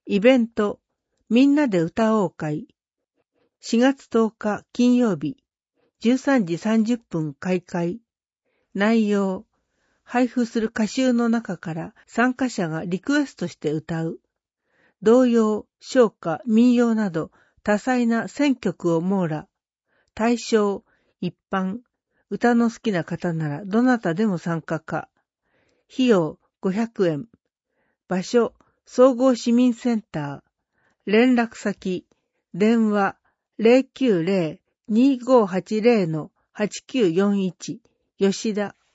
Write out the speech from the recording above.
イベント、みんなで歌おう会。4月10日金曜日、13時30分開会。内容、配布する歌集の中から参加者がリクエストして歌う。童謡、唱歌、民謡など多彩な1000曲を網羅。対象、一般、歌の好きな方ならどなたでも参加可。費用500円。場所、総合市民センター。連絡先、電話 090-2580-8941 吉田。